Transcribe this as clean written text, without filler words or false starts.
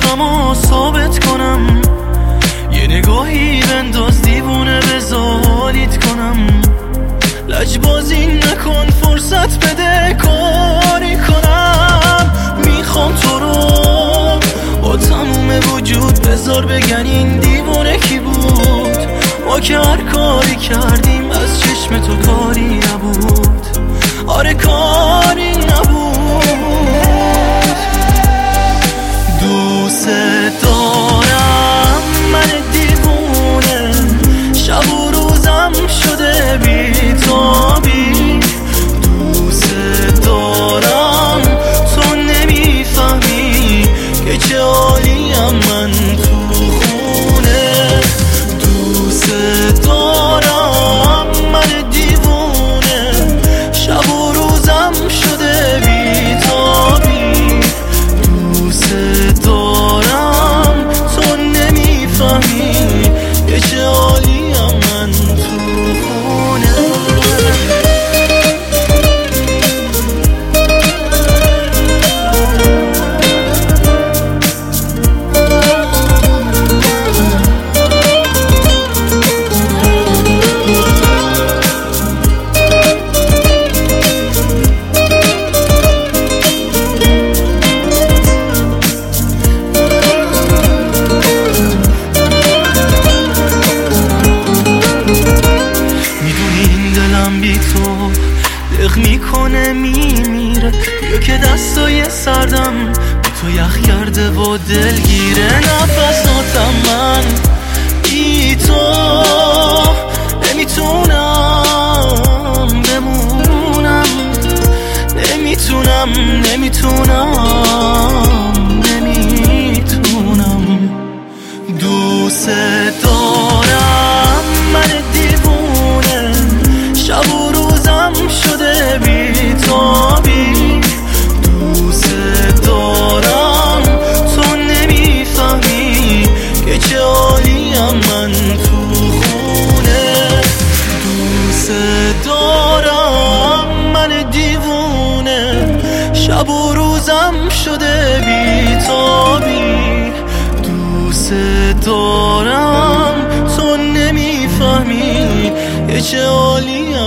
خودمو ثابت کنم، یه نگاهی بنداز دیوونه بزالیت کنم. لجبازی نکن فرصت بده کاری کنم. میخوام تو رو با تموم وجود بذار بگن این دیوونه کی بود. ما که هر کاری کردیم از چشم تو کاری نبود. آره کاری نبود. دوست دارم من دیوونه، شب و روزم شده بی‌تابی. دوست دارم تو نمیفهمی که چه حالیم من تو خونه. دوست دارم من دیوونه، شب و روزم شده بی‌تابی. دوست دارم تو نمیفهمی که چه حالیم من تو خونه. دق میکنه میمیره، یا که دستای سردم تو یخ کرده و دلگیره. نفساتم من بی تو نمیتونم بمونم. نمیتونم. دوست دارم من دیوونه، شب و روزم شده بی‌تابی. دوست دارم تو نمیفهمی که چه حالیم من تو خونه. دوست دارم من دیوونه، شب و روزم شده بی‌تابی. دوست دارم تو نمیفهمی که چه حالیم